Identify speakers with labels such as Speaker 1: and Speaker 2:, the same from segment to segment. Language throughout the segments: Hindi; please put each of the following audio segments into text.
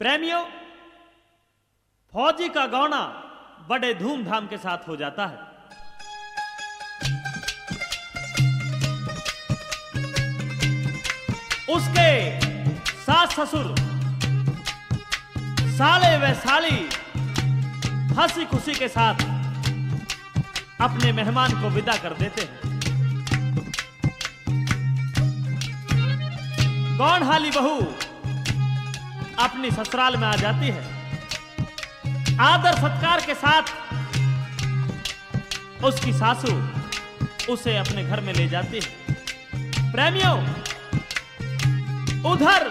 Speaker 1: प्रेमियों, फौजी का गौना बड़े धूमधाम के साथ हो जाता है। उसके सास ससुर, साले व साली हंसी खुशी के साथ अपने मेहमान को विदा कर देते हैं। गौनहाली बहू अपनी ससुराल में आ जाती है। आदर सत्कार के साथ उसकी सासू उसे अपने घर में ले जाती है। प्रेमियों, उधर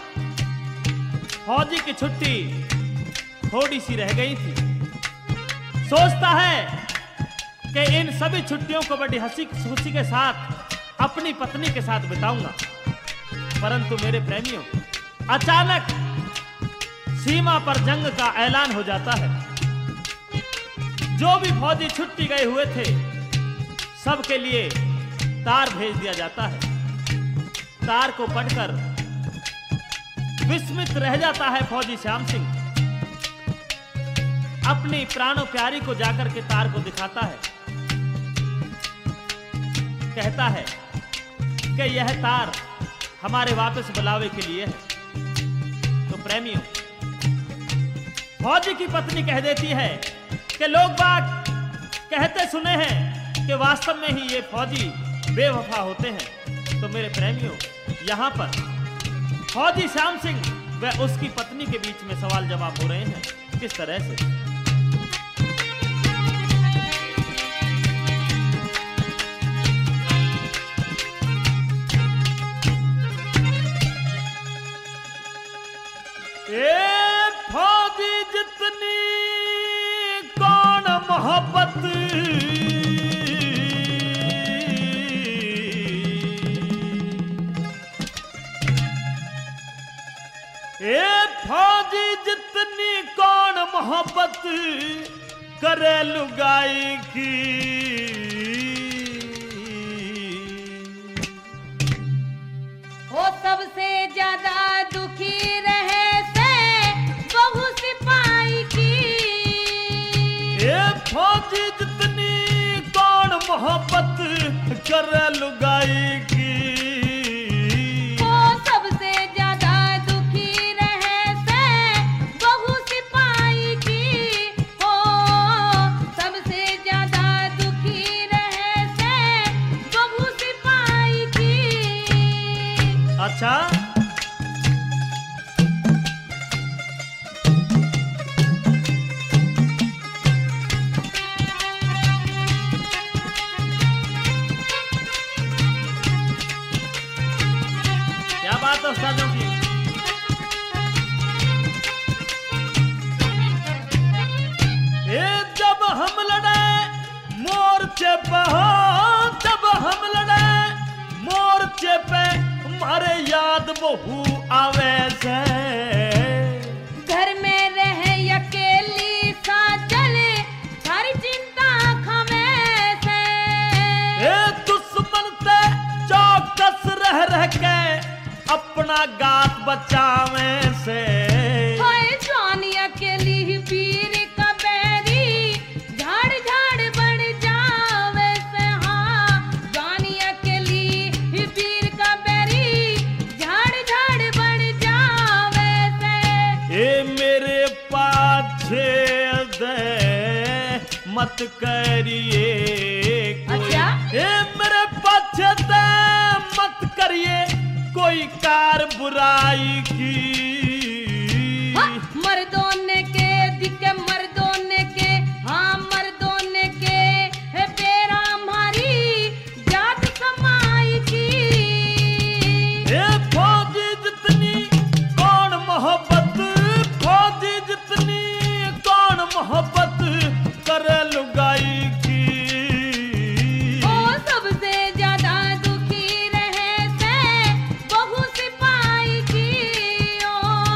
Speaker 1: फौजी की छुट्टी थोड़ी सी रह गई थी। सोचता है कि इन सभी छुट्टियों को बड़ी हंसी खुशी के साथ अपनी पत्नी के साथ बिताऊंगा। परंतु मेरे प्रेमियों, अचानक सीमा पर जंग का ऐलान हो जाता है। जो भी फौजी छुट्टी गए हुए थे, सबके लिए तार भेज दिया जाता है। तार को पढ़कर विस्मित रह जाता है फौजी श्याम सिंह। अपनी प्राणों प्यारी को जाकर के तार को दिखाता है। कहता है कि यह तार हमारे वापस बुलावे के लिए है। तो प्रेमियों, फौजी की पत्नी कह देती है कि लोग बात कहते सुने हैं कि वास्तव में ही ये फौजी बेवफा होते हैं। तो मेरे प्रेमियों, यहाँ पर फौजी श्याम सिंह व उसकी पत्नी के बीच में सवाल जवाब हो रहे हैं। किस तरह से? फौजी जितनी कौन मोहब्बत, फौजी जितनी कौन मोहब्बत करे लुगाई की।
Speaker 2: वो सबसे ज्यादा दुखी रहे बहु सिपाही की।
Speaker 1: फौजी जितनी कौन मोहब्बत करे लुगाई की।
Speaker 2: वो सबसे ज्यादा दुखी रहे बहु सिपाही की। हो सबसे ज्यादा दुखी रहे बहु सिपाही की।
Speaker 1: अच्छा, उस्तादों की जब हम लड़े मोर्चे पे, हो जब हम लड़े मोर्चे पे, हमारे याद बहु आवे से।
Speaker 2: घर में रहे अकेली सा चले सारी चिंता खमे से।
Speaker 1: दुश्मन से चौकस रह रह के अपना गात बचावे से।
Speaker 2: जवानी अकेली वीर का बैरी झाड़ झाड़ बढ़ जावे से। हाँ, जवानी अकेली वीर का बैरी झाड़ झाड़ बढ़ जावे से।
Speaker 1: मेरे पाछे दे मत करिए कोई।
Speaker 2: अच्छा?
Speaker 1: मेरे पाछे दे मत करिए कोई कार बुराई की।
Speaker 2: हाँ, मर्दों ने के दिखे मर्दों ने के, हाँ मर्दों ने के बेरा हमारी जात समाई की।
Speaker 1: फौजी जितनी कौन मोहब्बत, फौजी जितनी कौन मोहब्बत करे लुगाई की।
Speaker 2: सबसे ज्यादा दुखी रहे बहु सिपाही की।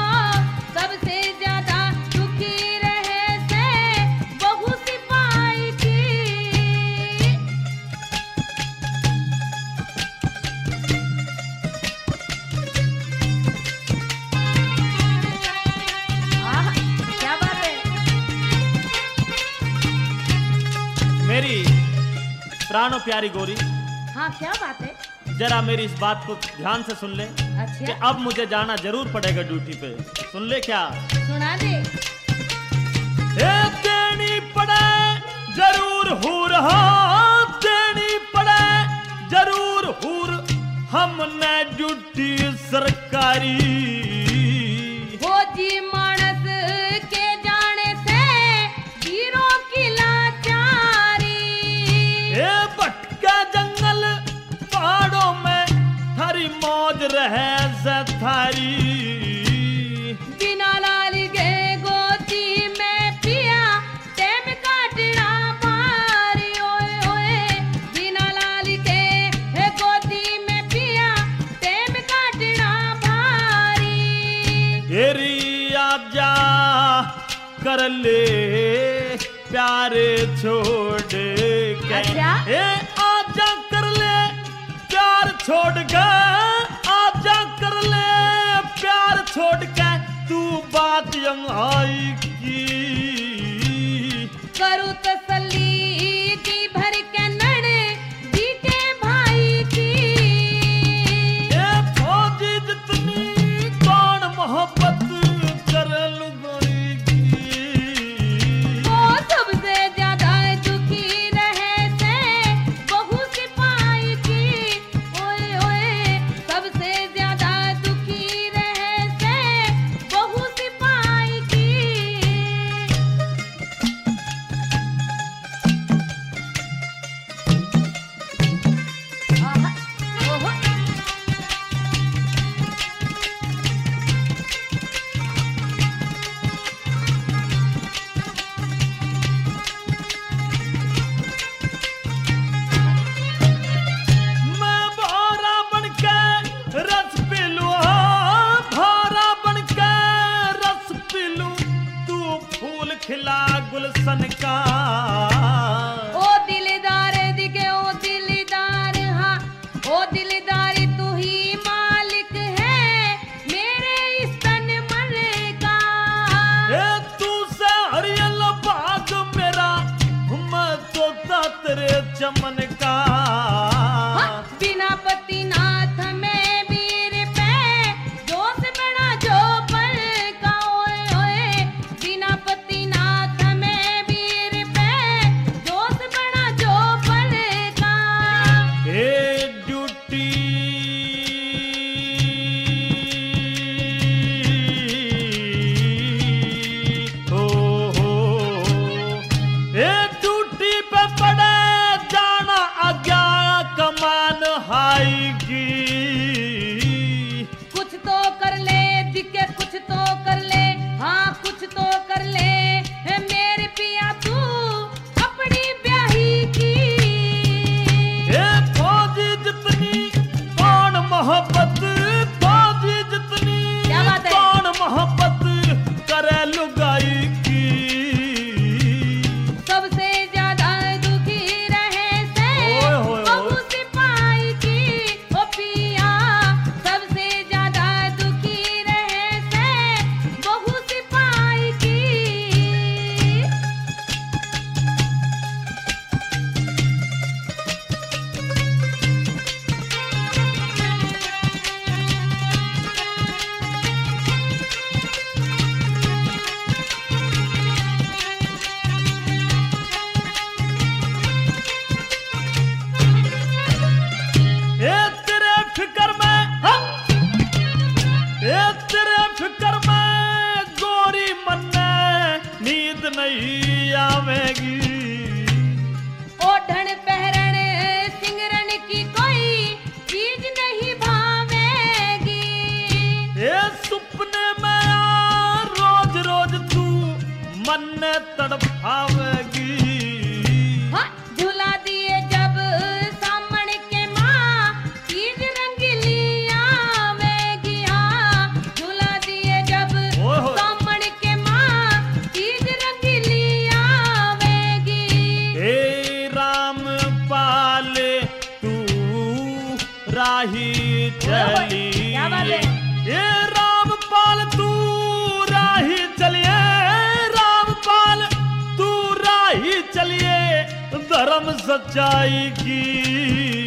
Speaker 1: प्राणों प्यारी गोरी,
Speaker 2: हाँ क्या बात है?
Speaker 1: जरा मेरी इस बात को ध्यान से सुन ले कि
Speaker 2: अच्छा
Speaker 1: अब मुझे जाना जरूर पड़ेगा ड्यूटी पे। सुन ले क्या?
Speaker 2: सुना दे।
Speaker 1: देनी पड़े जरूर हूर, हाँ देनी पड़े जरूर हूर, हमने ड्यूटी सरकारी।
Speaker 2: फौजी मानस के जाने से वीरों की लाचारी।
Speaker 1: ए भटके जंगल पहाड़ों में थारी मौज रहे थारी।
Speaker 2: बिना लाल के गोदी में पिया टेम काटना पारी। ओए ओए बिना लाल के गोदी में पिया टेम काटना भारी।
Speaker 1: तेरी आजा कर ले प्यारे छोड़ के।
Speaker 2: अच्छा?
Speaker 1: ए आजा कर ले प्यार छोड़ के, आजा कर ले प्यार छोड़ के, तू बात आई की।
Speaker 2: करूँ तसल्ली जी भर के नड़ जी के भाई की।
Speaker 1: ए फौजी जितनी कौन मोहब्बत कर लू गोरी की।
Speaker 2: वो सबसे ज्यादा दुखी रहे से बहू सिपाही की। ओए ओए सबसे ज्यादा दुखी रहे से बहू सिपाही की। आहा, ओहो।
Speaker 1: मैं भौरा बनके रस पी लूं, हाँ भौरा बनके रस पी लूं, तू फूल खिला गुलशन का।
Speaker 2: ओ दिलदार दिखे ओ दिलदार, हाँ ओ दिलदार तू ही मालिक है मेरे इस तन मन का।
Speaker 1: ए तू से हरियल बाग मेरा, मैं तोता तेरे चमन का।
Speaker 2: हाँ, बिना पति नाथ में वीर पे जोश बड़ा जो पल का। ओए ओए बिना पति नाथ में वीर पे जोश बड़ा जो पल का।
Speaker 1: ए ड्यूटी हो, ए ड्यूटी पे पड़े जाना आज्ञा कमान हाई की।
Speaker 2: कुछ तो कर ले दिखे कुछ तो कर ले, हाँ कुछ तो कर ले मेरे पिया तू अपनी ब्याही की।
Speaker 1: ए फौजी जितनी कौन मोहब्बत, फौजी जितनी
Speaker 2: क्या बात है?
Speaker 1: कौन मोहब्बत करे लुगाई की।
Speaker 2: सबसे ज्यादा दुखी रहे से
Speaker 1: ओए होए होए।
Speaker 2: बहू सिपाही की। ओ पिया सबसे ज्यादा दुखी रहे से बहू सिपाही की।
Speaker 1: ए तेरे फिक्र में, हाँ, ए तेरे फिक्र में गोरी मन्ने नींद नहीं आवेगी।
Speaker 2: ओढ़न पहरन सिंगरन की कोई चीज नहीं भावेगी।
Speaker 1: ए सुपने में आ रोज रोज तू मन्ने तड़पावेगी।
Speaker 2: हाँ, झुला दिए जब सामन के माँ चीज रंगीली आवेगी। हाँ, झुला दिए जब
Speaker 1: ओए होए।
Speaker 2: सामन के माँ चीज रंगीली आवेगी।
Speaker 1: ए राम पाले तू राही चली।
Speaker 2: क्या बात है?
Speaker 1: ए राम पाल तू राही चलिए, राम पाल तू सच्चाई की